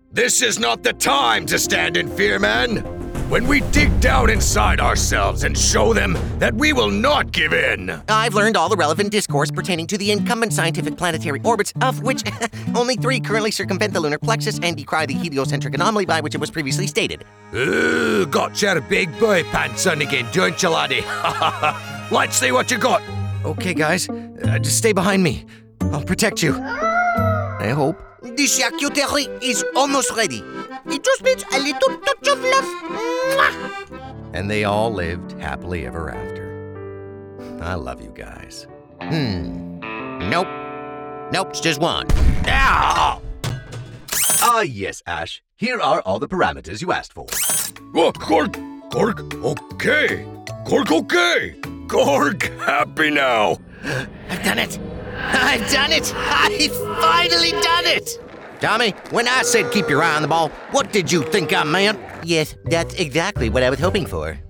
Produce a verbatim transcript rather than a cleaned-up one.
This is not the time to stand in fear, man. When we dig down inside ourselves and show them that we will not give in. I've learned all the relevant discourse pertaining to the incumbent scientific planetary orbits, of which only three currently circumvent the lunar plexus and decry the heliocentric anomaly by which it was previously stated. Ooh, got your big boy pants on again, don't you, laddie? Let's see what you got. Okay, guys, uh, just stay behind me. I'll protect you. I hope. The charcuterie is almost ready. It just needs a little touch of love. Mwah! And they all lived happily ever after. I love you guys. Hmm. Nope. Nope, it's just one. Ah! Ah, yes, Ash. Here are all the parameters you asked for. Oh, Gorg, Gorg, okay. Gorg, okay. Gorg, happy now. I've done it. I've done it. I've finally done it. Tommy, when I said keep your eye on the ball, what did you think I meant? Yes, that's exactly what I was hoping for.